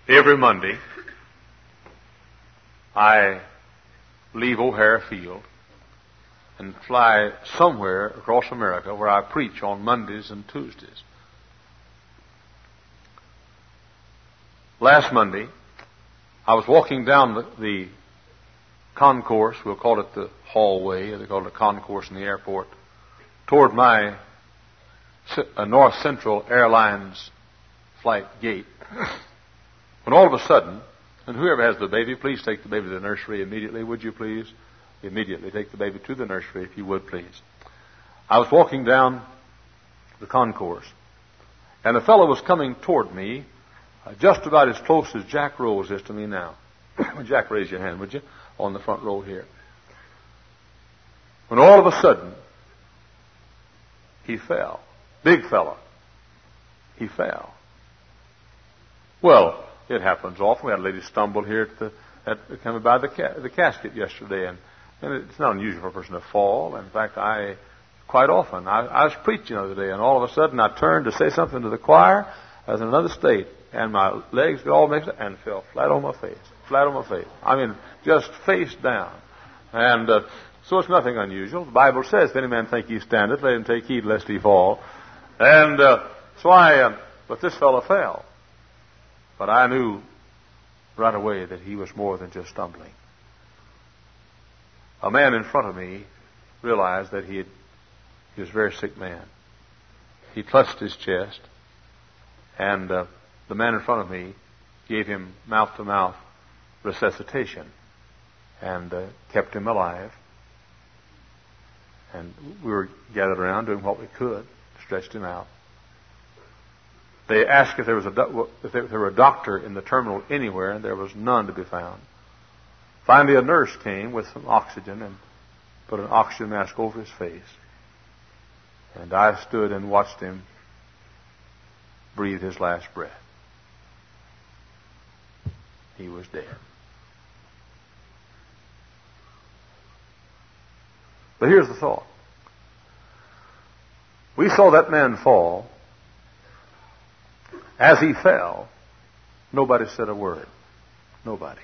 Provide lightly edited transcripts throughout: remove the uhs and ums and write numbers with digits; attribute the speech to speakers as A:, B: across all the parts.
A: Every Monday, I leave O'Hare Field and fly somewhere across America where I preach on Mondays and Tuesdays. Last Monday, I was walking down the concourse, we'll call it the hallway, they call it a concourse in the airport, toward my North Central Airlines flight gate. When all of a sudden, and whoever has the baby, please take the baby to the nursery immediately, would you please? Immediately take the baby to the nursery, if you would please. I was walking down the concourse, and a fellow was coming toward me, just about as close as Jack Rose is to me now. Jack, raise your hand, would you? On the front row here. When all of a sudden, he fell. Big fella. He fell. Well, it happens often. We had a lady stumble here coming by the casket yesterday, and it's not unusual for a person to fall. In fact, quite often, I was preaching the other day, and all of a sudden I turned to say something to the choir. I was in another state, and my legs got all mixed up and fell flat on my face. Flat on my face. I mean, just face down. And so it's nothing unusual. The Bible says, if any man think he standeth, let him take heed lest he fall. And but this fellow fell. But I knew right away that he was more than just stumbling. A man in front of me realized that he was a very sick man. He clutched his chest, and the man in front of me gave him mouth-to-mouth resuscitation and kept him alive. And we were gathered around doing what we could, stretched him out. They asked if there were a doctor in the terminal anywhere, and there was none to be found. Finally, a nurse came with some oxygen and put an oxygen mask over his face. And I stood and watched him breathe his last breath. He was dead. But here's the thought. We saw that man fall. As he fell, nobody said a word. Nobody.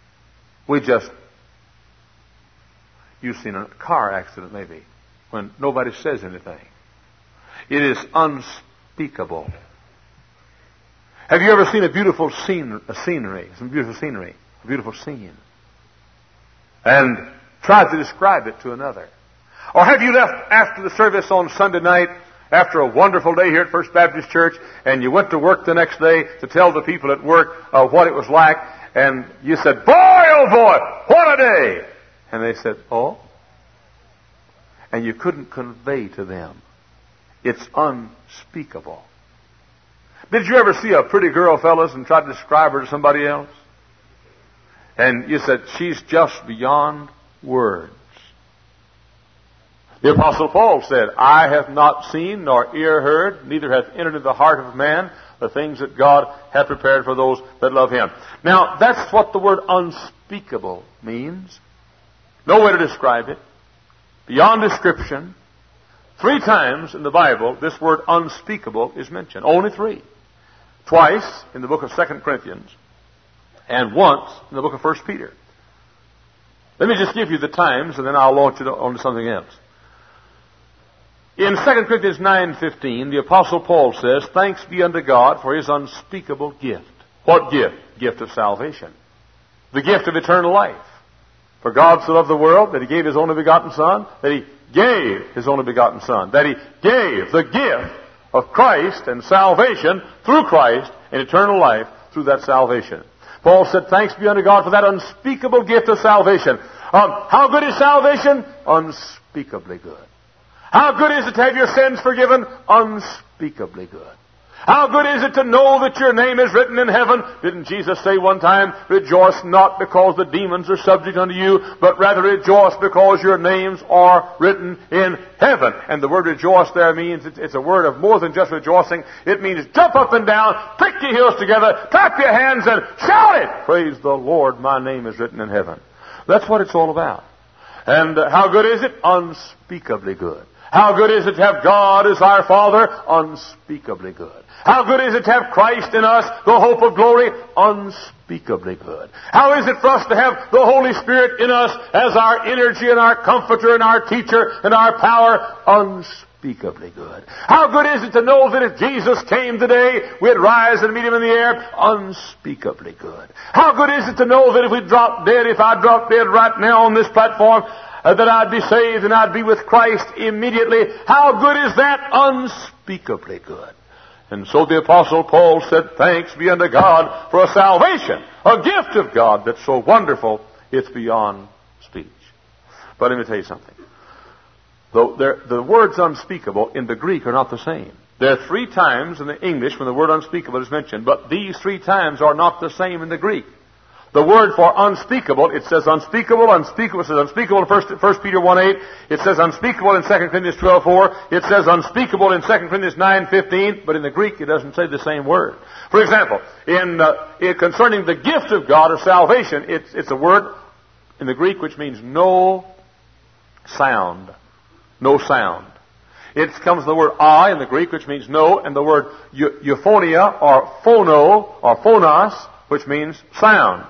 A: You've seen a car accident maybe, when nobody says anything. It is unspeakable. Have you ever seen a beautiful scenery, a beautiful scene, and tried to describe it to another? Or have you left after the service on Sunday night, after a wonderful day here at First Baptist Church, and you went to work the next day to tell the people at work what it was like, and you said, "Boy, oh boy, what a day!" And they said, "Oh?" And you couldn't convey to them. It's unspeakable. Did you ever see a pretty girl, fellas, and try to describe her to somebody else? And you said, "She's just beyond words." The Apostle Paul said, "I have not seen nor ear heard, neither hath entered into the heart of man the things that God hath prepared for those that love Him." Now, that's what the word unspeakable means. No way to describe it. Beyond description. 3 times in the Bible, this word unspeakable is mentioned. Only 3. Twice in the book of 2 Corinthians, and once in the book of 1 Peter. Let me just give you the times, and then I'll launch it on to something else. In 2 Corinthians 9:15, the Apostle Paul says, "Thanks be unto God for His unspeakable gift." What gift? Gift of salvation. The gift of eternal life. For God so loved the world that He gave His only begotten Son, that He gave His only begotten Son, that He gave the gift of Christ and salvation through Christ and eternal life through that salvation. Paul said, "Thanks be unto God for that unspeakable gift of salvation." How good is salvation? Unspeakably good. How good is it to have your sins forgiven? Unspeakably good. How good is it to know that your name is written in heaven? Didn't Jesus say one time, "Rejoice not because the demons are subject unto you, but rather rejoice because your names are written in heaven"? And the word rejoice there means it's a word of more than just rejoicing. It means jump up and down, prick your heels together, clap your hands, and shout it. Praise the Lord, my name is written in heaven. That's what it's all about. And how good is it? Unspeakably good. How good is it to have God as our Father? Unspeakably good. How good is it to have Christ in us, the hope of glory? Unspeakably good. How is it for us to have the Holy Spirit in us as our energy and our comforter and our teacher and our power? Unspeakably good. How good is it to know that if Jesus came today, we'd rise and meet Him in the air? Unspeakably good. How good is it to know that if I dropped dead right now on this platform, that I'd be saved and I'd be with Christ immediately? How good is that? Unspeakably good. And so the Apostle Paul said, thanks be unto God for a salvation, a gift of God that's so wonderful, it's beyond speech. But let me tell you something. The words unspeakable in the Greek are not the same. There are 3 times in the English when the word unspeakable is mentioned, but these 3 times are not the same in the Greek. The word for unspeakable, it says unspeakable, unspeakable. It says unspeakable in 1 Peter 1:8. It says unspeakable in 2 Corinthians 12:4. It says unspeakable in 2 Corinthians 9:15. But in the Greek, it doesn't say the same word. For example, concerning the gift of God of salvation, it's a word in the Greek which means no sound. No sound. It comes from the word "I" in the Greek, which means no, and the word euphonia or phono or phonos, which means sound.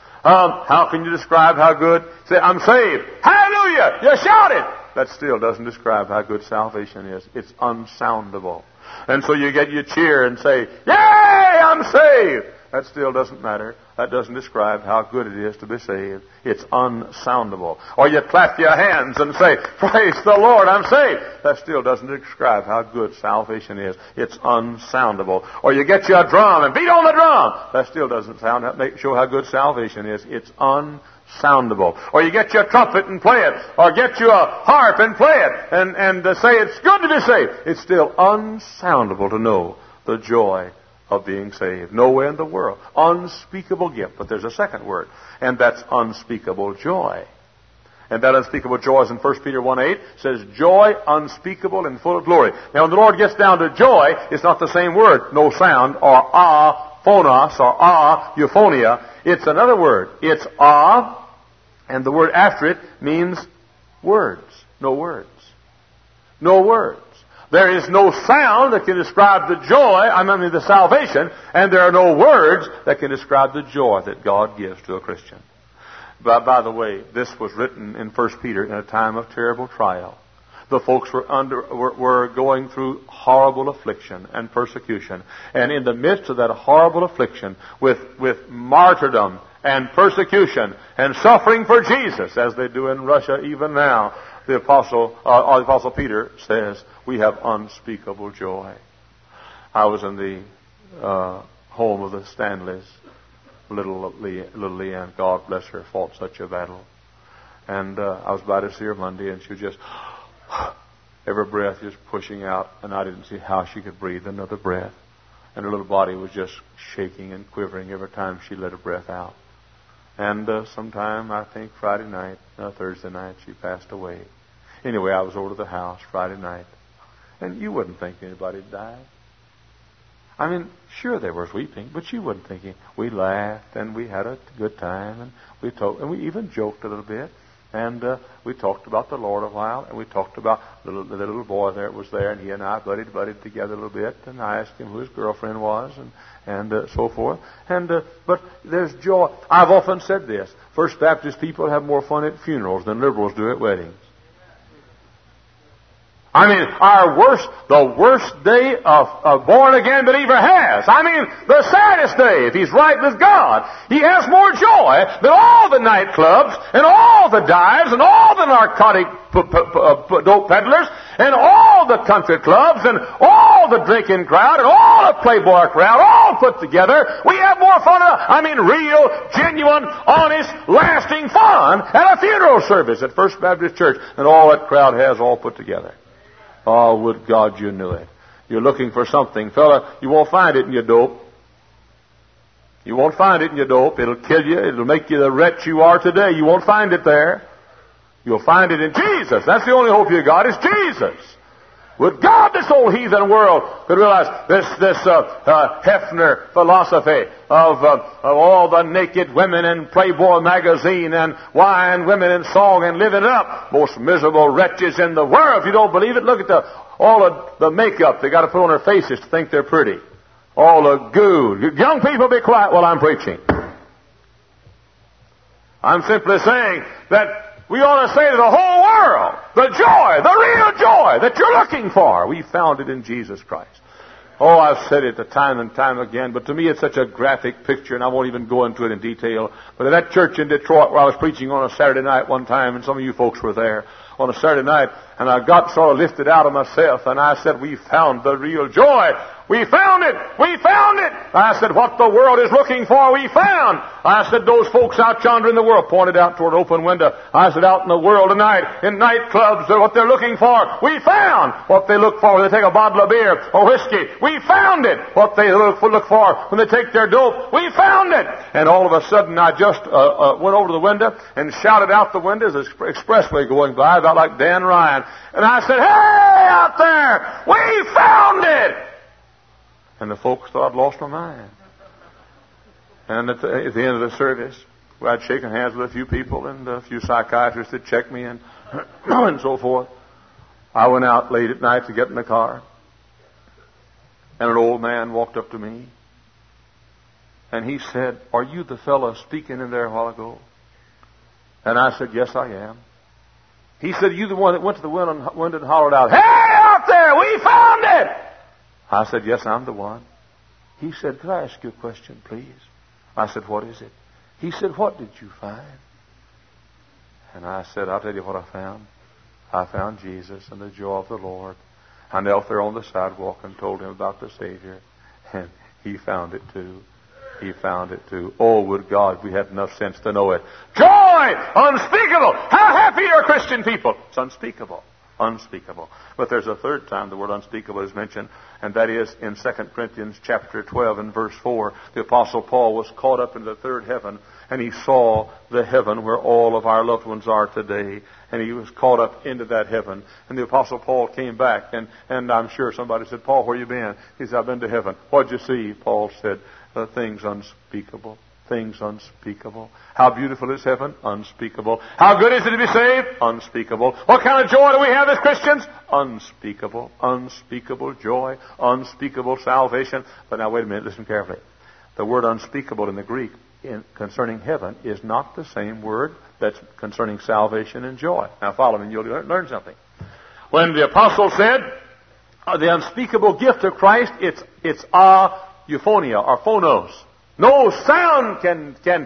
A: How can you describe how good? Say, I'm saved. Hallelujah! You shout it! That still doesn't describe how good salvation is. It's unsoundable. And so you cheer and say, yay, I'm saved! That still doesn't matter. That doesn't describe how good it is to be saved. It's unsoundable. Or you clap your hands and say, praise the Lord, I'm saved. That still doesn't describe how good salvation is. It's unsoundable. Or you get you a drum and beat on the drum. That still doesn't show how good salvation is. It's unsoundable. Or you get you a trumpet and play it. Or get you a harp and play it. And say it's good to be saved. It's still unsoundable to know the joy of being saved. Nowhere in the world. Unspeakable gift. But there's a second word, and that's unspeakable joy. And that unspeakable joy is in 1 Peter 1:8. Says, joy unspeakable and full of glory. Now, when the Lord gets down to joy, it's not the same word, no sound, or phonos, or euphonia. It's another word. It's and the word after it means words. No words. No words. There is no sound that can describe the joy, the salvation, and there are no words that can describe the joy that God gives to a Christian. But by the way, this was written in 1 Peter in a time of terrible trial. The folks were going through horrible affliction and persecution. And in the midst of that horrible affliction, with martyrdom and persecution and suffering for Jesus, as they do in Russia even now, the Apostle Peter says, we have unspeakable joy. I was in the home of the Stanleys. Little Leanne, God bless her, fought such a battle. And I was by to see her Monday, and she was just, every breath just pushing out, and I didn't see how she could breathe another breath. And her little body was just shaking and quivering every time she let a breath out. And sometime, I think Friday night, Thursday night, she passed away. Anyway, I was over to the house Friday night. And you wouldn't think anybody had died. Sure they were weeping, but you wouldn't think it. We laughed, and we had a good time, and we talked, and we even joked a little bit. And we talked about the Lord a while, and we talked about the little boy that was there, and he and I buddied together a little bit, and I asked him who his girlfriend was, and so forth. But there's joy. I've often said this: First Baptist people have more fun at funerals than liberals do at weddings. The worst day a born-again believer has. The saddest day, if he's right with God. He has more joy than all the nightclubs, and all the dives, and all the narcotic dope peddlers, and all the country clubs, and all the drinking crowd, and all the playboy crowd, all put together. We have more fun, real, genuine, honest, lasting fun at a funeral service at First Baptist Church than all that crowd has all put together. Oh, would God you knew it. You're looking for something. Fella, you won't find it in your dope. You won't find it in your dope. It'll kill you. It'll make you the wretch you are today. You won't find it there. You'll find it in Jesus. That's the only hope you got is Jesus. Would God this old heathen world could realize this Hefner philosophy of all the naked women in Playboy magazine and wine, women in song and living it up. Most miserable wretches in the world. If you don't believe it, look at all of the makeup they got to put on their faces to think they're pretty. All the goo. Young people, be quiet while I'm preaching. I'm simply saying that we ought to say to the whole world, the joy, the real joy that you're looking for, we found it in Jesus Christ. Oh, I've said it time and time again, but to me it's such a graphic picture, and I won't even go into it in detail. But at that church in Detroit where I was preaching on a Saturday night one time, and some of you folks were there on a Saturday night, and I got sort of lifted out of myself, and I said, we found the real joy. We found it! We found it! I said, what the world is looking for, we found. I said, those folks out yonder in the world, pointed out toward an open window. I said, out in the world tonight, in nightclubs, what they're looking for, we found. What they look for when they take a bottle of beer or whiskey, we found it. What they look for when they take their dope, we found it. And all of a sudden, I just went over to the window and shouted out the window as the expressway going by, about like Dan Ryan. And I said, hey, out there, we found it! And the folks thought I'd lost my mind. And at the end of the service, I'd shaken hands with a few people and a few psychiatrists that checked me and and so forth. I went out late at night to get in the car. And an old man walked up to me. And he said, are you the fellow speaking in there a while ago? And I said, yes, I am. He said, are you the one that went to the window and hollered out, hey, out there, we found it! I said, yes, I'm the one. He said, could I ask you a question, please? I said, what is it? He said, what did you find? And I said, I'll tell you what I found. I found Jesus and the joy of the Lord. I knelt there on the sidewalk and told him about the Savior. And he found it too. He found it too. Oh, would God we had enough sense to know it. Joy! Unspeakable! How happy are Christian people! It's unspeakable. Unspeakable. But there's a third time the word unspeakable is mentioned, and that is in 2 Corinthians chapter 12 and verse 4. The Apostle Paul was caught up in the third heaven, and he saw the heaven where all of our loved ones are today, and he was caught up into that heaven. And the Apostle Paul came back, and I'm sure somebody said, Paul, where you been? He said, I've been to heaven. What'd you see? Paul said, things unspeakable. Things unspeakable. How beautiful is heaven? Unspeakable. How good is it to be saved? Unspeakable. What kind of joy do we have as Christians? Unspeakable. Unspeakable joy. Unspeakable salvation. But now wait a minute, listen carefully. The word unspeakable in the Greek concerning heaven is not the same word that's concerning salvation and joy. Now follow me and you'll learn something. When the apostle said the unspeakable gift of Christ, it's euphonia or phonos. No sound can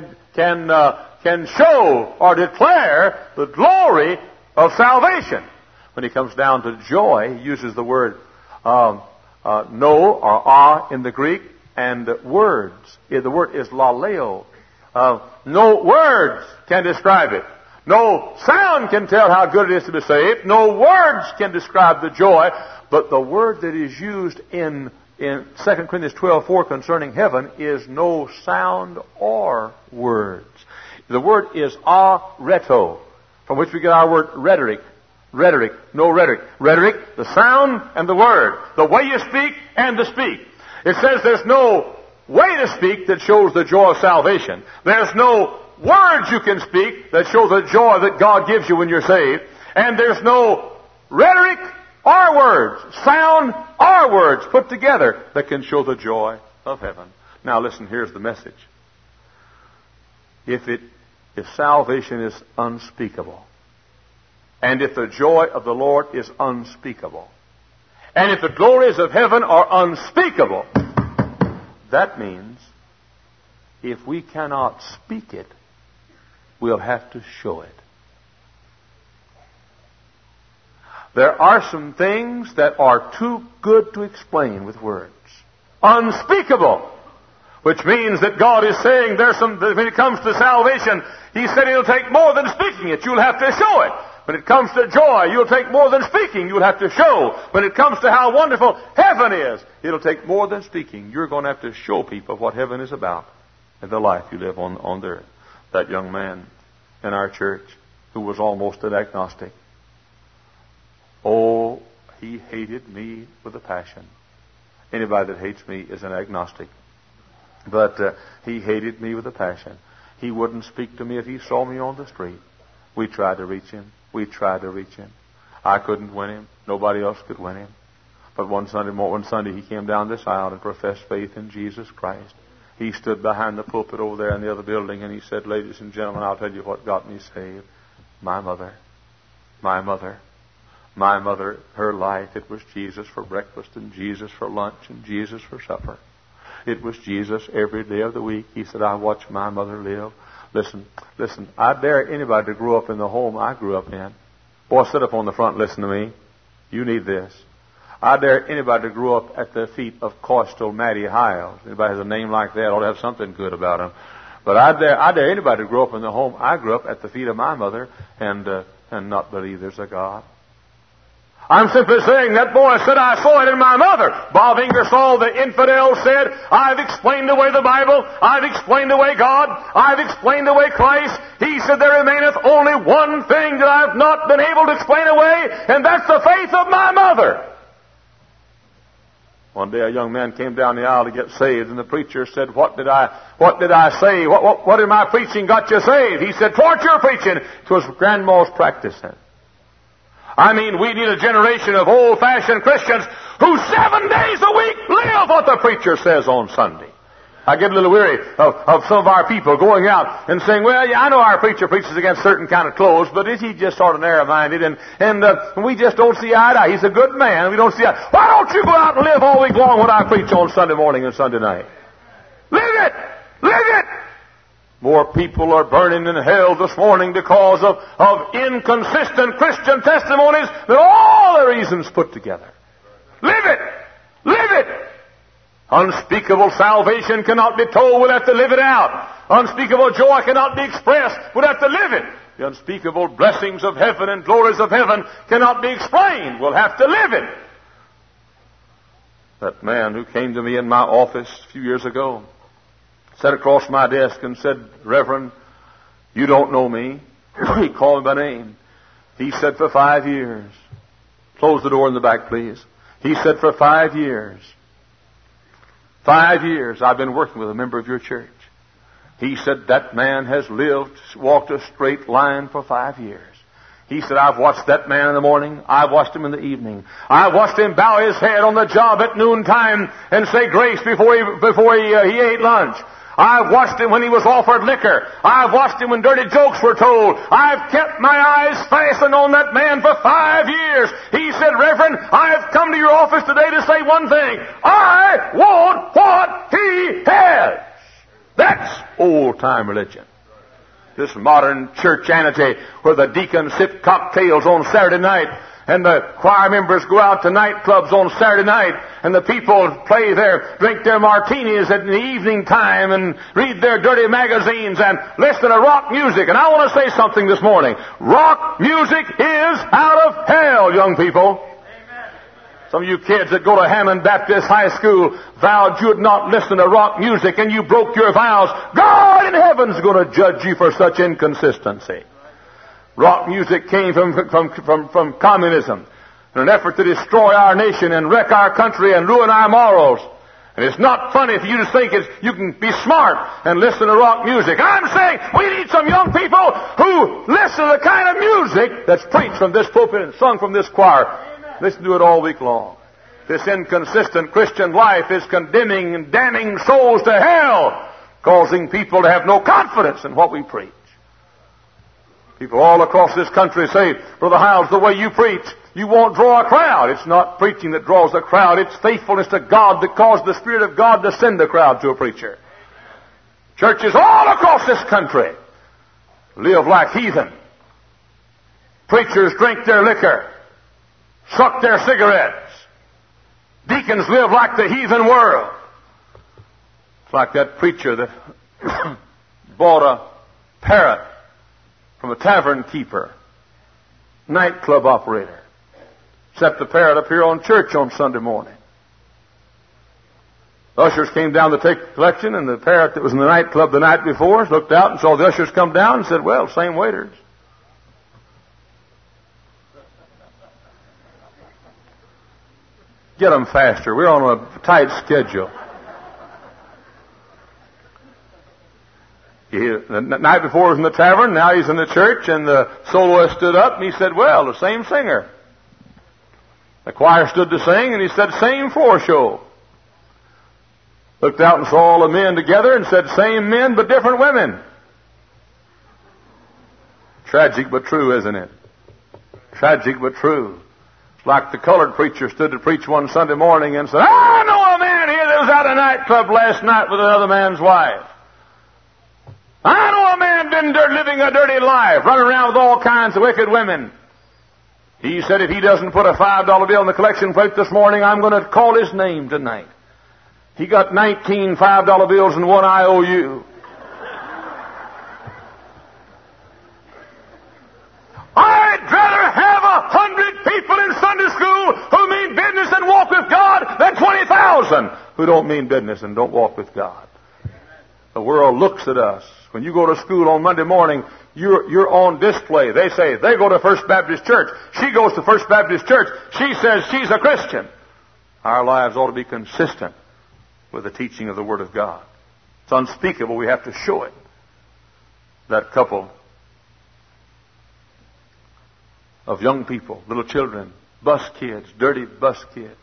A: show or declare the glory of salvation. When he comes down to joy, he uses the word no or in the Greek, and words. The word is laleo. No words can describe it. No sound can tell how good it is to be saved. No words can describe the joy. But the word that is used in 2 Corinthians 12:4 concerning heaven is no sound or words. The word is areto, from which we get our word rhetoric. Rhetoric, no rhetoric. Rhetoric, the sound and the word. The way you speak and the speak. It says there's no way to speak that shows the joy of salvation. There's no words you can speak that show the joy that God gives you when you're saved. And there's no rhetoric or words, sound or words put together that can show the joy of heaven. Now listen, here's the message. If salvation is unspeakable, and if the joy of the Lord is unspeakable, and if the glories of heaven are unspeakable, that means if we cannot speak it, we'll have to show it. There are some things that are too good to explain with words. Unspeakable. Which means that God is saying when it comes to salvation, He said He'll take more than speaking it. You'll have to show it. When it comes to joy, you'll take more than speaking. You'll have to show. When it comes to how wonderful heaven is, it'll take more than speaking. You're going to have to show people what heaven is about and the life you live on the earth. That young man in our church who was almost an agnostic. Oh, He hated me with a passion. Anybody that hates me is an agnostic. But he hated me with a passion. He wouldn't speak to me if he saw me on the street. We tried to reach him. I couldn't win him. Nobody else could win him. But one Sunday he came down this aisle and professed faith in Jesus Christ. He stood behind the pulpit over there in the other building and he said, "Ladies and gentlemen, I'll tell you what got me saved. My mother, her life, it was Jesus for breakfast and Jesus for lunch and Jesus for supper. It was Jesus every day of the week." He said, "I watched my mother live." Listen, I dare anybody to grow up in the home I grew up in. Boy, sit up on the front and listen to me. You need this. I dare anybody to grow up at the feet of Coastal Matty Hiles. Anybody has a name like that ought to have something good about him. But I dare anybody to grow up in the home I grew up at the feet of my mother and not believe there's a God. I'm simply saying that boy said, "I saw it in my mother." Bob Ingersoll, the infidel, said, "I've explained away the Bible. I've explained away God. I've explained away Christ." He said, "There remaineth only one thing that I've not been able to explain away, and that's the faith of my mother." One day a young man came down the aisle to get saved, and the preacher said, What did I say? What in my preaching got you saved?" He said, "'Twas your preaching. 'Twas grandma's practicing." I mean, we need a generation of old-fashioned Christians who 7 days a week live what the preacher says on Sunday. I get a little weary of some of our people going out and saying, "Well, yeah, I know our preacher preaches against certain kind of clothes, but is he just sort of narrow-minded? And we just don't see eye to eye. He's a good man. We don't see eye. Why don't you go out and live all week long what I preach on Sunday morning and Sunday night? Live it! Live it! More people are burning in hell this morning because of inconsistent Christian testimonies than all the reasons put together. Live it! Live it! Unspeakable salvation cannot be told. We'll have to live it out. Unspeakable joy cannot be expressed. We'll have to live it. The unspeakable blessings of heaven and glories of heaven cannot be explained. We'll have to live it. That man who came to me in my office a few years ago sat across my desk and said, "Reverend, you don't know me." He called me by name. He said, "For 5 years." Close the door in the back, please. He said, "For 5 years. 5 years I've been working with a member of your church." He said, "That man has walked a straight line for 5 years. He said, I've watched that man in the morning. I've watched him in the evening. I've watched him bow his head on the job at noontime and say grace before he ate lunch. I've watched him when he was offered liquor. I've watched him when dirty jokes were told. I've kept my eyes fastened on that man for 5 years." He said, "Reverend, I've come to your office today to say one thing. I want what he has." That's old-time religion. This modern churchianity where the deacons sip cocktails on Saturday night and the choir members go out to nightclubs on Saturday night, and the people drink their martinis in the evening time and read their dirty magazines and listen to rock music. And I want to say something this morning. Rock music is out of hell, young people. Amen. Some of you kids that go to Hammond Baptist High School vowed you would not listen to rock music, and you broke your vows. God in heaven's going to judge you for such inconsistency. Rock music came from communism in an effort to destroy our nation and wreck our country and ruin our morals. And it's not funny for you to think you can be smart and listen to rock music. I'm saying we need some young people who listen to the kind of music that's preached from this pulpit and sung from this choir. Amen. Listen to it all week long. This inconsistent Christian life is condemning and damning souls to hell, causing people to have no confidence in what we preach. People all across this country say, "Brother Hiles, the way you preach, you won't draw a crowd." It's not preaching that draws a crowd. It's faithfulness to God that caused the Spirit of God to send a crowd to a preacher. Churches all across this country live like heathen. Preachers drink their liquor, suck their cigarettes. Deacons live like the heathen world. It's like that preacher that bought a parrot from a tavern keeper, nightclub operator. Set the parrot up here on church on Sunday morning. The ushers came down to take collection, and the parrot that was in the nightclub the night before looked out and saw the ushers come down and said, "Well, same waiters." get them faster. We're on a tight schedule. The night before he was in the tavern, now he's in the church, and the soloist stood up and he said, well, the same singer. The choir stood to sing and he said, same floor show. Looked out and saw all the men together and said, same men but different women. Tragic but true, isn't it? Tragic but true. Like the colored preacher stood to preach one Sunday morning and said, I know a man here that was at a nightclub last night with another man's wife. I know a man been living a dirty life, running around with all kinds of wicked women. He said if he doesn't put a $5 bill in the collection plate this morning, I'm going to call his name tonight. He got 19 $5 bills and one IOU. I'd rather have 100 people in Sunday school who mean business and walk with God than 20,000 who don't mean business and don't walk with God. The world looks at us. When you go to school on Monday morning, you're on display. They say, they go to First Baptist Church. She goes to First Baptist Church. She says she's a Christian. Our lives ought to be consistent with the teaching of the Word of God. It's unspeakable. We have to show it. That couple of young people, little children, bus kids, dirty bus kids.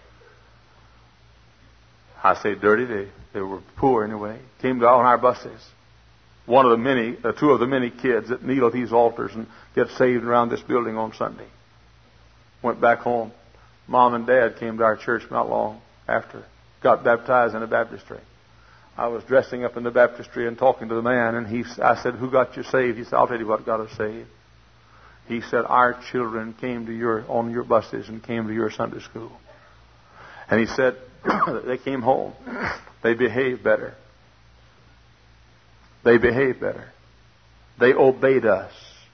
A: I say dirty, they were poor anyway. Came down on our buses. Two of the many kids that kneel at these altars and get saved around this building on Sunday. Went back home. Mom and Dad came to our church not long after. Got baptized in a baptistry. I was dressing up in the baptistry and talking to the man, and I said, who got you saved? He said, I'll tell you what got us saved. He said, our children came on your buses and came to your Sunday school. And he said, they came home. They behaved better. They behaved better. They obeyed us.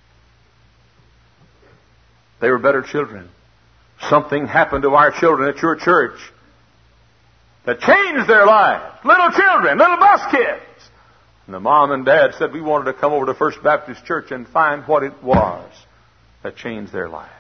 A: They were better children. Something happened to our children at your church that changed their lives. Little children, little bus kids. And the mom and dad said we wanted to come over to First Baptist Church and find what it was that changed their lives.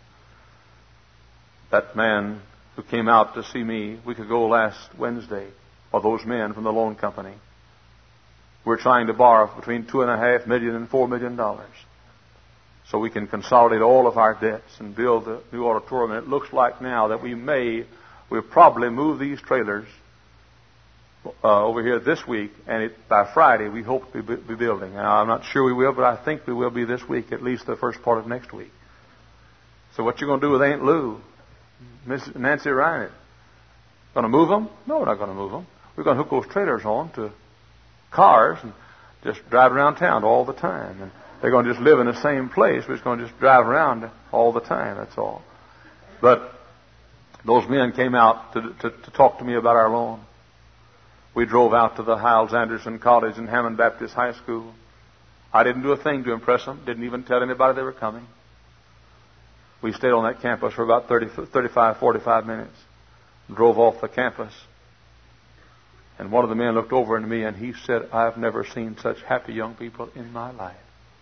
A: That man who came out to see me a week ago last Wednesday, or those men from the loan company, we're trying to borrow between $2.5 million and $4 million so we can consolidate all of our debts and build the new auditorium. And it looks like now that we'll probably move these trailers over here this week, and by Friday we hope to be building. Now, I'm not sure we will, but I think we will be this week, at least the first part of next week. So what you going to do with Aunt Lou, Miss Nancy Ryan? Going to move them? No, we're not going to move them. We're going to hook those trailers on to cars and just drive around town all the time. And they're going to just live in the same place. We're just going to just drive around all the time. That's all. But those men came out to talk to me about our loan. We drove out to the Hiles Anderson College and Hammond Baptist High School. I didn't do a thing to impress them. Didn't even tell anybody they were coming. We stayed on that campus for about 35, 45 minutes. Drove off the campus. And one of the men looked over at me and he said, I've never seen such happy young people in my life.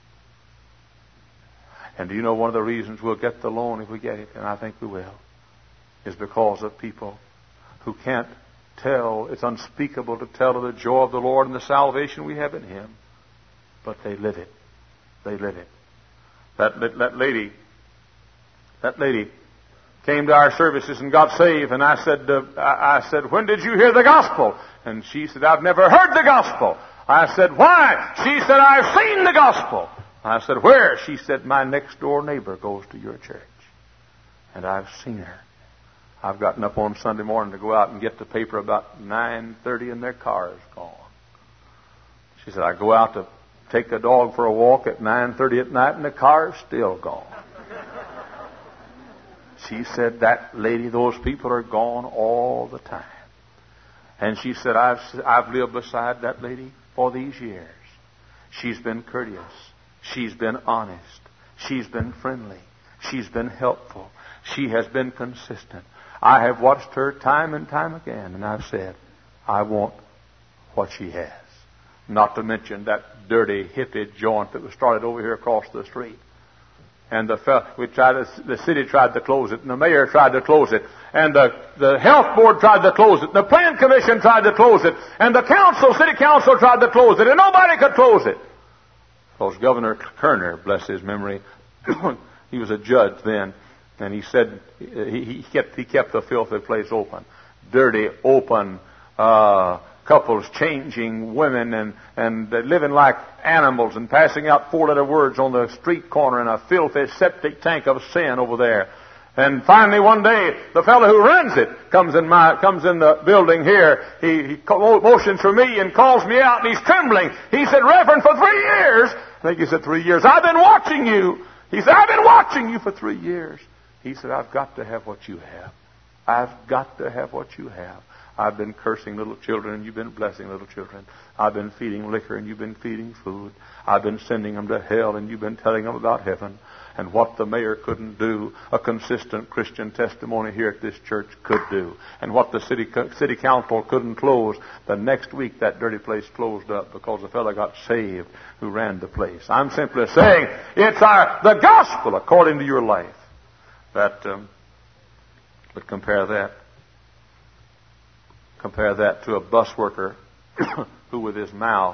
A: And do you know one of the reasons we'll get the loan if we get it, and I think we will, is because of people who can't tell, it's unspeakable to tell of the joy of the Lord and the salvation we have in Him, but they live it. They live it. That lady came to our services and got saved, and I said, when did you hear the gospel? And she said, I've never heard the gospel. I said, why? She said, I've seen the gospel. I said, where? She said, my next door neighbor goes to your church. And I've seen her. I've gotten up on Sunday morning to go out and get the paper about 9:30 and their car is gone. She said, I go out to take the dog for a walk at 9:30 at night and the car is still gone. She said, that lady, those people are gone all the time. And she said, I've lived beside that lady for these years. She's been courteous. She's been honest. She's been friendly. She's been helpful. She has been consistent. I have watched her time and time again, and I've said, I want what she has. Not to mention that dirty hippie joint that was started over here across the street. And the city tried to close it, and the mayor tried to close it, and the health board tried to close it, and the plan commission tried to close it, and the city council tried to close it, and nobody could close it. Because Governor Kerner, bless his memory, he was a judge then, and he said he kept the filthy place open, dirty, open, couples changing women and living like animals and passing out four-letter words on the street corner in a filthy septic tank of sin over there. And finally one day, the fellow who runs it comes in the building here. He motions for me and calls me out, and he's trembling. He said, "Reverend, for 3 years," I think he said 3 years, "I've been watching you." He said, "I've been watching you for 3 years." He said, "I've got to have what you have. I've got to have what you have. I've been cursing little children, and you've been blessing little children. I've been feeding liquor, and you've been feeding food. I've been sending them to hell, and you've been telling them about heaven." And what the mayor couldn't do, a consistent Christian testimony here at this church could do. And what the city council couldn't close, the next week that dirty place closed up because the fellow got saved who ran the place. I'm simply saying it's the gospel according to your life. But compare that to a bus worker who with his mouth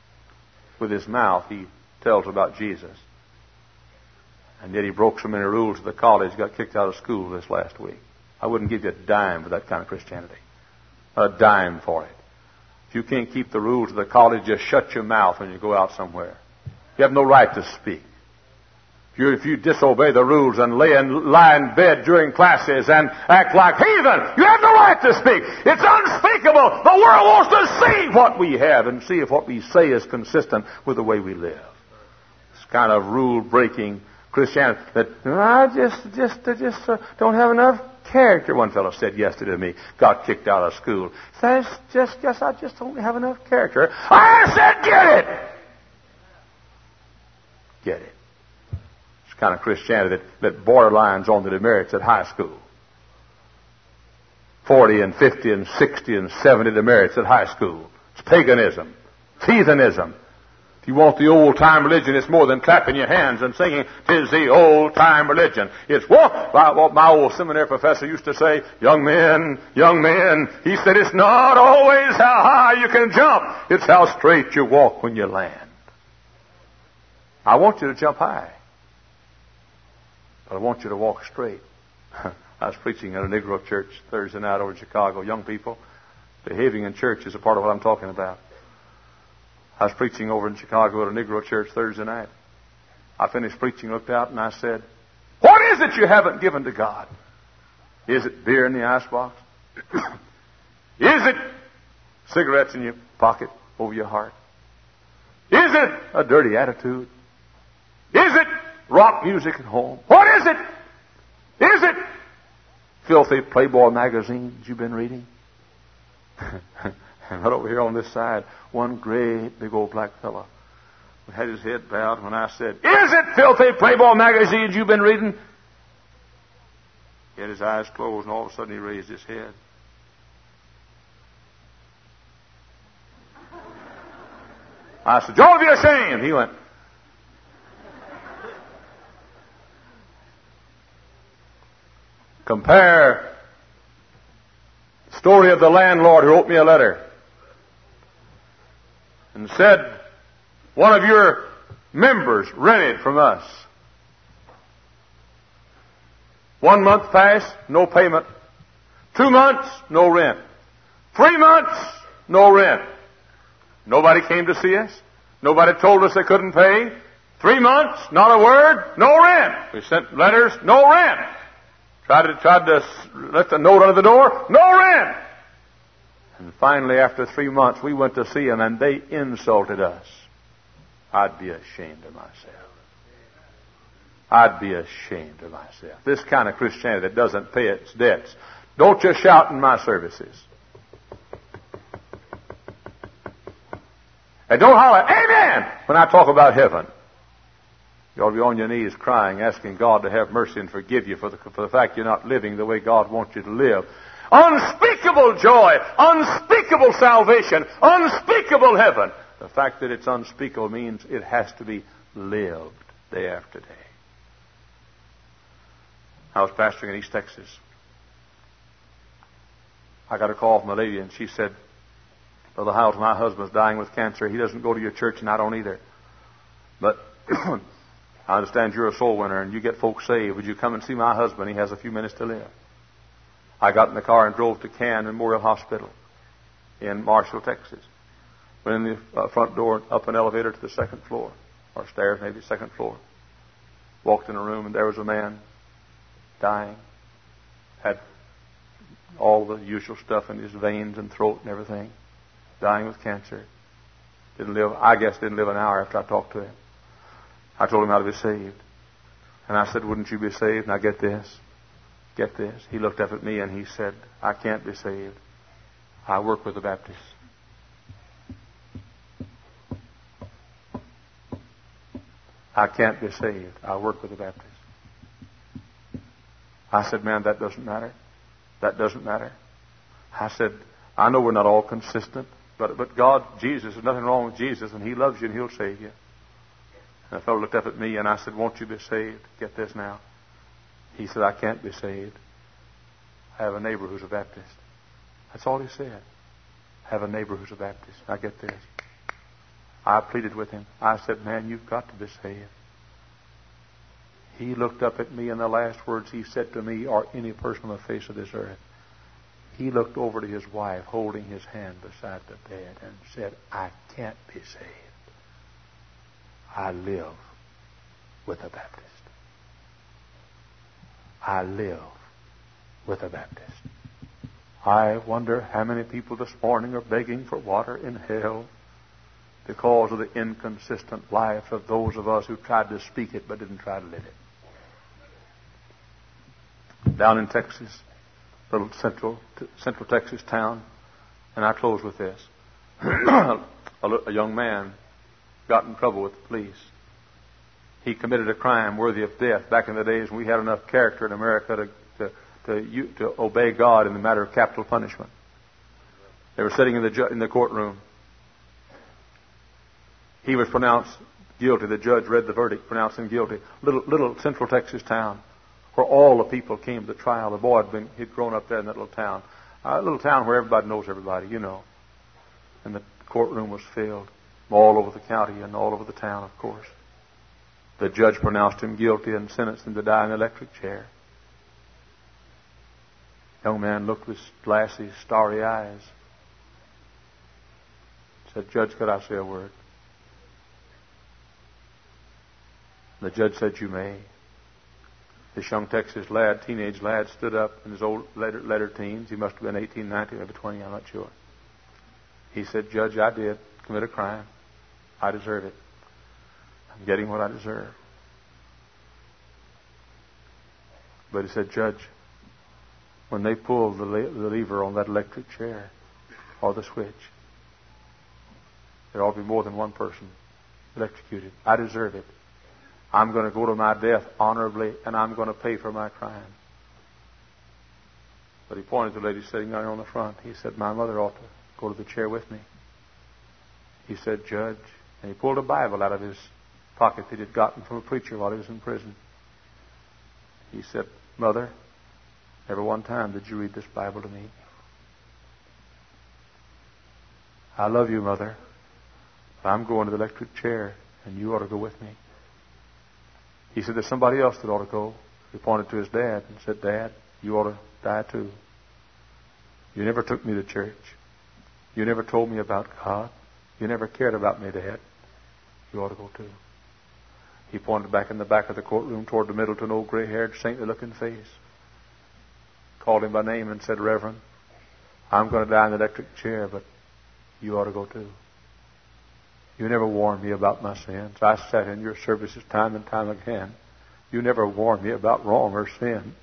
A: he tells about Jesus. And yet he broke so many rules of the college, got kicked out of school this last week. I wouldn't give you a dime for that kind of Christianity. A dime for it. If you can't keep the rules of the college, just shut your mouth when you go out somewhere. You have no right to speak. If you disobey the rules and lie in bed during classes and act like heathen, you have no right to speak. It's unspeakable. The world wants to see what we have and see if what we say is consistent with the way we live. This kind of rule-breaking Christianity that I just don't have enough character. One fellow said yesterday to me, got kicked out of school. I just don't have enough character. I said, get it! Get it. It's kind of Christianity that borderlines on the demerits at high school. 40 and 50 and 60 and 70 demerits at high school. It's paganism. It's heathenism. If you want the old-time religion, it's more than clapping your hands and singing, "'Tis the old-time religion." It's what my old seminary professor used to say, young men, he said, it's not always how high you can jump, it's how straight you walk when you land. I want you to jump high, but I want you to walk straight. I was preaching at a Negro church Thursday night over in Chicago. Young people, behaving in church is a part of what I'm talking about. I was preaching over in Chicago at a Negro church Thursday night. I finished preaching, looked out, and I said, "What is it you haven't given to God? Is it beer in the icebox? Is it cigarettes in your pocket over your heart? Is it a dirty attitude? Is it rock music at home? What is it? Is it filthy Playboy magazines you've been reading?" And right over here on this side, one great big old black fellow had his head bowed when I said, "Is it filthy Playboy magazines you've been reading?" He had his eyes closed, and all of a sudden he raised his head. I said, "You ought to be ashamed." He went. Compare the story of the landlord who wrote me a letter and said, one of your members rented from us. 1 month passed, no payment. 2 months, no rent. 3 months, no rent. Nobody came to see us. Nobody told us they couldn't pay. 3 months, not a word, no rent. We sent letters, no rent. Tried to let the note under the door, no rent. And finally, after 3 months, we went to see them, and they insulted us. I'd be ashamed of myself. I'd be ashamed of myself. This kind of Christianity that doesn't pay its debts. Don't just shout in my services. And don't holler, "Amen," when I talk about heaven. You ought to be on your knees crying, asking God to have mercy and forgive you for the fact you're not living the way God wants you to live. Unspeakable joy, unspeakable salvation, unspeakable heaven. The fact that it's unspeakable means it has to be lived day after day. I was pastoring in East Texas. I got a call from a lady, and she said, Brother Howells, my husband's dying with cancer. He doesn't go to your church, and I don't either. But I understand you're a soul winner, and you get folks saved. Would you come and see my husband? He has a few minutes to live. I got in the car and drove to Cann Memorial Hospital in Marshall, Texas. Went in the front door, up an elevator to the second floor, or stairs, maybe second floor. Walked in a room, and there was a man dying. Had all the usual stuff in his veins and throat and everything. Dying with cancer. Didn't live an hour after I talked to him. I told him how to be saved. And I said, wouldn't you be saved? Now get this. Get this. He looked up at me and he said, I can't be saved. I work with the Baptists. I can't be saved. I work with the Baptists. I said, man, that doesn't matter. That doesn't matter. I said, I know we're not all consistent, but God, Jesus, there's nothing wrong with Jesus, and He loves you and He'll save you. And the fellow looked up at me and I said, won't you be saved? Get this now. He said, I can't be saved. I have a neighbor who's a Baptist. That's all he said. I have a neighbor who's a Baptist. Now get this. I pleaded with him. I said, man, you've got to be saved. He looked up at me, and the last words he said to me or any person on the face of this earth, he looked over to his wife holding his hand beside the bed and said, I can't be saved. I live with a Baptist. I live with a Baptist. I wonder how many people this morning are begging for water in hell because of the inconsistent life of those of us who tried to speak it but didn't try to live it. Down in Texas, little central Texas town, and I close with this. A young man got in trouble with the police. He committed a crime worthy of death back in the days when we had enough character in America to obey God in the matter of capital punishment. They were sitting in the courtroom. He was pronounced guilty. The judge read the verdict, pronounced him guilty. Little central Texas town where all the people came to the trial. The boy he'd grown up there in that little town. A little town where everybody knows everybody, you know. And the courtroom was filled all over the county and all over the town, of course. The judge pronounced him guilty and sentenced him to die in an electric chair. The young man looked with glassy, starry eyes. Said, Judge, could I say a word? The judge said, you may. This young Texas lad, teenage lad, stood up in his old later teens. He must have been 18, 19, maybe 20, I'm not sure. He said, Judge, I did commit a crime. I deserve it. I'm getting what I deserve. But he said, Judge, when they pulled the lever on that electric chair or the switch, there ought to be more than one person electrocuted. I deserve it. I'm going to go to my death honorably, and I'm going to pay for my crime. But he pointed to the lady sitting there on the front. He said, my mother ought to go to the chair with me. He said, Judge, and he pulled a Bible out of his pocket that he'd gotten from a preacher while he was in prison. He said, Mother, never one time did you read this Bible to me. I love you, Mother. I'm going to the electric chair, and you ought to go with me. He said, there's somebody else that ought to go. He pointed to his dad and said, Dad, you ought to die too. You never took me to church. You never told me about God. You never cared about me, Dad. You ought to go too. He pointed back in the back of the courtroom toward the middle to an old gray-haired, saintly-looking face. Called him by name and said, Reverend, I'm going to die in the electric chair, but you ought to go too. You never warned me about my sins. I sat in your services time and time again. You never warned me about wrong or sin.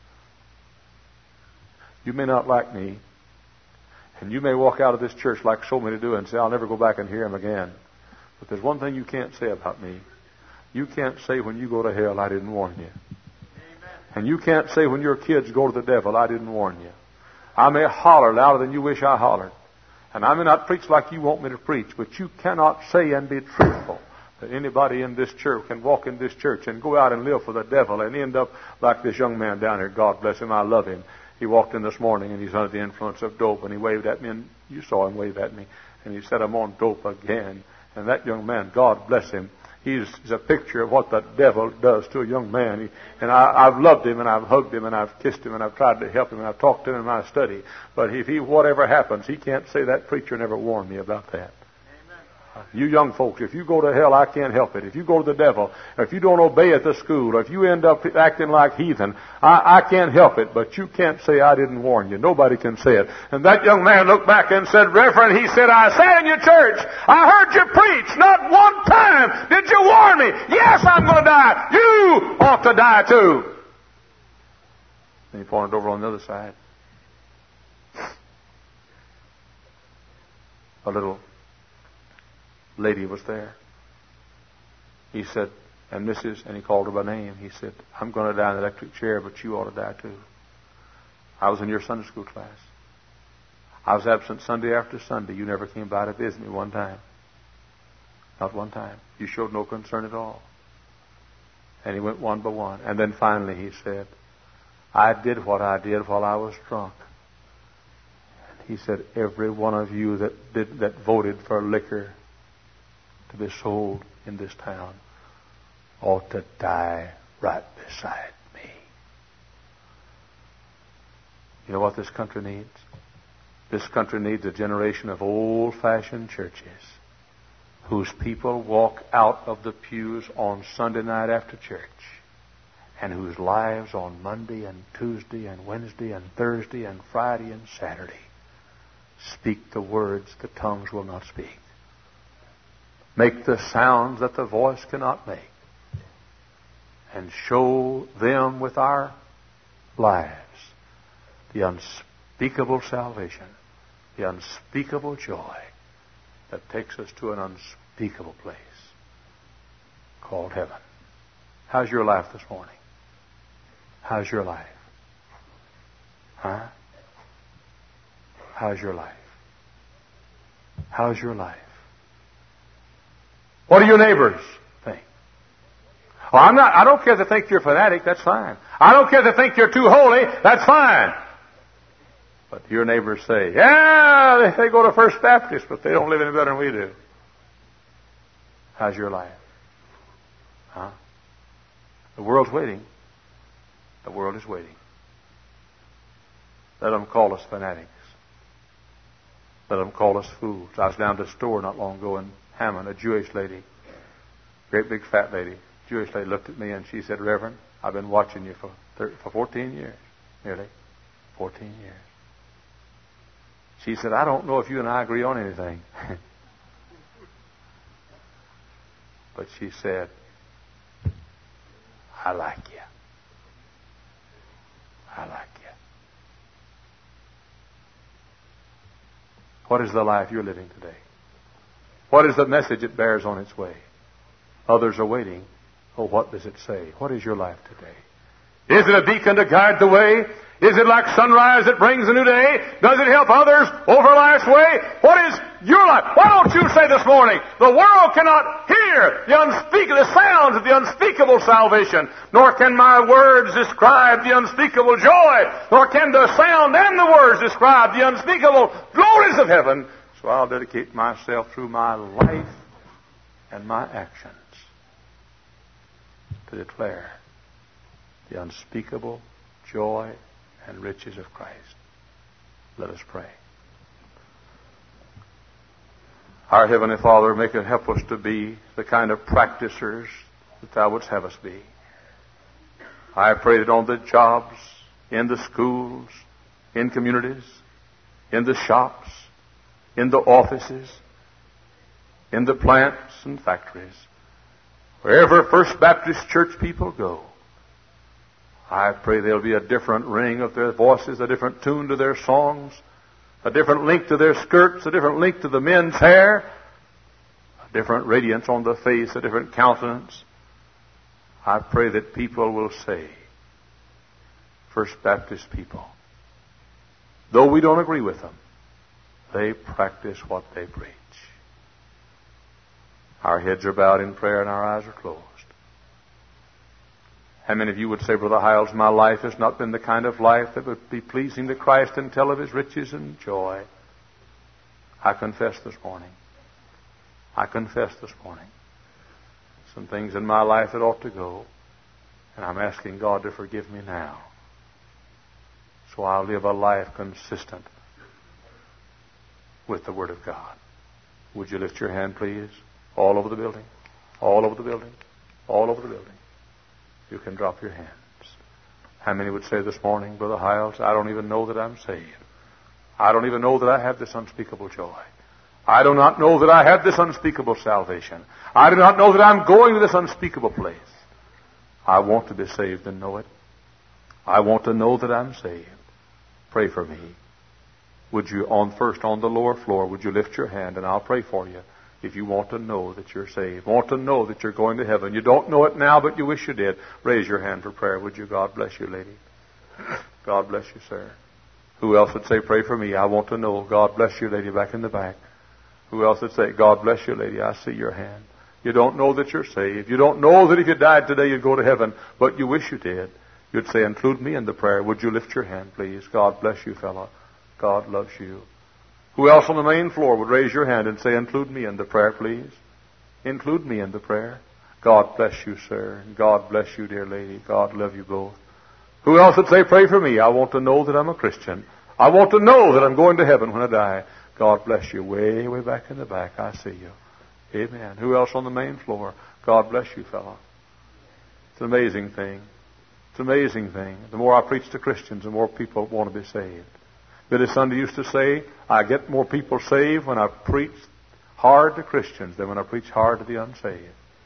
A: You may not like me, and you may walk out of this church like so many do and say, I'll never go back and hear him again. But there's one thing you can't say about me. You can't say when you go to hell, I didn't warn you. Amen. And you can't say when your kids go to the devil, I didn't warn you. I may holler louder than you wish I hollered. And I may not preach like you want me to preach, but you cannot say and be truthful that anybody in this church can walk in this church and go out and live for the devil and end up like this young man down here. God bless him. I love him. He walked in this morning and he's under the influence of dope, and he waved at me, and you saw him wave at me, and he said, I'm on dope again. And that young man, God bless him, he's a picture of what the devil does to a young man. And I've loved him, and I've hugged him, and I've kissed him, and I've tried to help him, and I've talked to him in my study. But if whatever happens, he can't say that preacher never warned me about that. You young folks, if you go to hell, I can't help it. If you go to the devil, or if you don't obey at the school, or if you end up acting like heathen, I can't help it. But you can't say I didn't warn you. Nobody can say it. And that young man looked back and said, Reverend, he said, I sat in your church. I heard you preach. Not one time did you warn me. Yes, I'm going to die. You ought to die too. And he pointed over on the other side. A little lady was there. He said, and Mrs., and he called her by name. He said, I'm going to die in the electric chair, but you ought to die too. I was in your Sunday school class. I was absent Sunday after Sunday. You never came by to visit me one time. Not one time. You showed no concern at all. And he went one by one. And then finally he said, I did what I did while I was drunk. And he said, every one of you that voted for liquor to be sold in this town ought to die right beside me. You know what this country needs? This country needs a generation of old-fashioned churches whose people walk out of the pews on Sunday night after church, and whose lives on Monday and Tuesday and Wednesday and Thursday and Friday and Saturday speak the words the tongues will not speak. Make the sounds that the voice cannot make. And show them with our lives the unspeakable salvation, the unspeakable joy that takes us to an unspeakable place called heaven. How's your life this morning? How's your life? Huh? How's your life? How's your life? What do your neighbors think? Well, I don't care if they think you're a fanatic, that's fine. I don't care if they think you're too holy, that's fine. But your neighbors say, yeah, they go to First Baptist, but they don't live any better than we do. How's your life? Huh? The world's waiting. The world is waiting. Let them call us fanatics. Let them call us fools. I was down to the store not long ago in Hammond, a Jewish lady, great big fat lady, Jewish lady looked at me and she said, Reverend, I've been watching you for 14 years, nearly 14 years. She said, I don't know if you and I agree on anything. But she said, I like you. I like you. What is the life you're living today? What is the message it bears on its way? Others are waiting. Oh, what does it say? What is your life today? Is it a beacon to guide the way? Is it like sunrise that brings a new day? Does it help others over life's way? What is your life? Why don't you say this morning, the world cannot hear the sounds of the unspeakable salvation, nor can my words describe the unspeakable joy, nor can the sound and the words describe the unspeakable glories of heaven. So I'll dedicate myself through my life and my actions to declare the unspeakable joy and riches of Christ. Let us pray. Our Heavenly Father, help us to be the kind of practicers that Thou wouldst have us be. I pray that on the jobs, in the schools, in communities, in the shops, in the offices, in the plants and factories, wherever First Baptist Church people go, I pray there'll be a different ring of their voices, a different tune to their songs, a different link to their skirts, a different link to the men's hair, a different radiance on the face, a different countenance. I pray that people will say, First Baptist people, though we don't agree with them, they practice what they preach. Our heads are bowed in prayer and our eyes are closed. How many of you would say, Brother Hiles, my life has not been the kind of life that would be pleasing to Christ and tell of His riches and joy? I confess this morning. I confess this morning. Some things in my life that ought to go. And I'm asking God to forgive me now. So I'll live a life consistent with the Word of God. Would you lift your hand, please? All over the building. All over the building. All over the building. You can drop your hands. How many would say this morning, Brother Hiles, I don't even know that I'm saved. I don't even know that I have this unspeakable joy. I do not know that I have this unspeakable salvation. I do not know that I'm going to this unspeakable place. I want to be saved and know it. I want to know that I'm saved. Pray for me. Would you, first on the lower floor, would you lift your hand and I'll pray for you if you want to know that you're saved. Want to know that you're going to heaven. You don't know it now, but you wish you did. Raise your hand for prayer, would you? God bless you, lady. God bless you, sir. Who else would say, pray for me? I want to know. God bless you, lady, back in the back. Who else would say, God bless you, lady? I see your hand. You don't know that you're saved. You don't know that if you died today you'd go to heaven, but you wish you did. You'd say, include me in the prayer. Would you lift your hand, please? God bless you, fellow. God loves you. Who else on the main floor would raise your hand and say, include me in the prayer, please? Include me in the prayer. God bless you, sir. And God bless you, dear lady. God love you both. Who else would say, pray for me? I want to know that I'm a Christian. I want to know that I'm going to heaven when I die. God bless you. Way, way back in the back. I see you. Amen. Who else on the main floor? God bless you, fellow. It's an amazing thing. It's an amazing thing. The more I preach to Christians, the more people want to be saved. Billy Sunday used to say, I get more people saved when I preach hard to Christians than when I preach hard to the unsaved.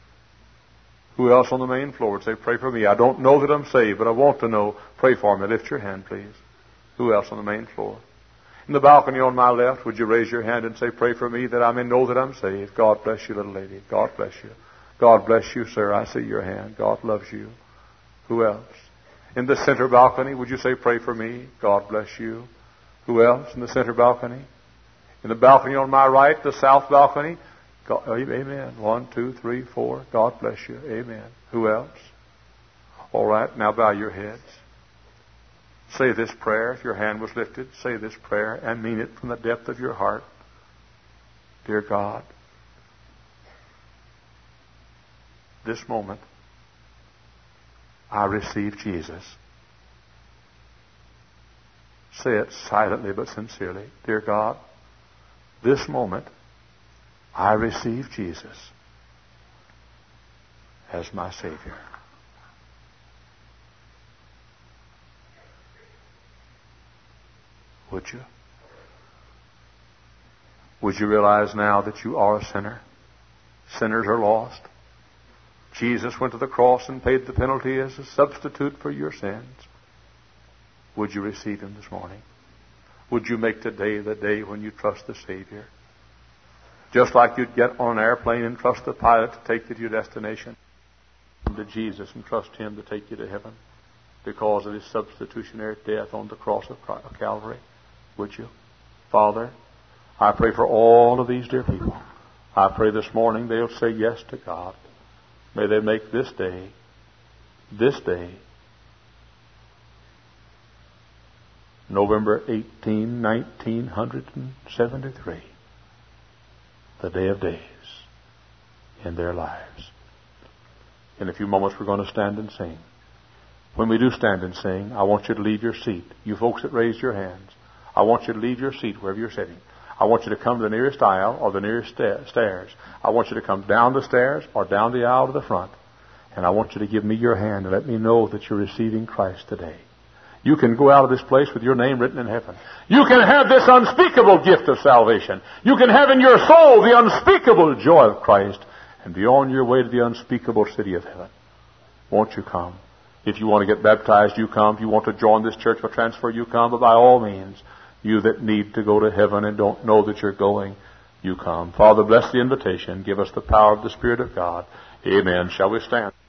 A: Who else on the main floor would say, pray for me? I don't know that I'm saved, but I want to know. Pray for me. Lift your hand, please. Who else on the main floor? In the balcony on my left, would you raise your hand and say, pray for me that I may know that I'm saved? God bless you, little lady. God bless you. God bless you, sir. I see your hand. God loves you. Who else? In the center balcony, would you say, pray for me? God bless you. Who else in the center balcony? In the balcony on my right, the south balcony. God, amen. 1, 2, 3, 4. God bless you. Amen. Who else? All right. Now bow your heads. Say this prayer. If your hand was lifted, say this prayer and mean it from the depth of your heart. Dear God, this moment, I receive Jesus. Say it silently but sincerely. Dear God, this moment, I receive Jesus as my Savior. Would you? Would you realize now that you are a sinner? Sinners are lost. Jesus went to the cross and paid the penalty as a substitute for your sins. Would you receive Him this morning? Would you make today the day when you trust the Savior? Just like you'd get on an airplane and trust the pilot to take you to your destination. Come to Jesus and trust Him to take you to heaven because of His substitutionary death on the cross of Calvary. Would you? Father, I pray for all of these dear people. I pray this morning they'll say yes to God. May they make this day, November 18, 1973, the day of days in their lives. In a few moments we're going to stand and sing. When we do stand and sing, I want you to leave your seat. You folks that raised your hands, I want you to leave your seat wherever you're sitting. I want you to come to the nearest aisle or the nearest stairs. I want you to come down the stairs or down the aisle to the front. And I want you to give me your hand and let me know that you're receiving Christ today. You can go out of this place with your name written in heaven. You can have this unspeakable gift of salvation. You can have in your soul the unspeakable joy of Christ and be on your way to the unspeakable city of heaven. Won't you come? If you want to get baptized, you come. If you want to join this church for transfer, you come. But by all means, you that need to go to heaven and don't know that you're going, you come. Father, bless the invitation. Give us the power of the Spirit of God. Amen. Shall we stand?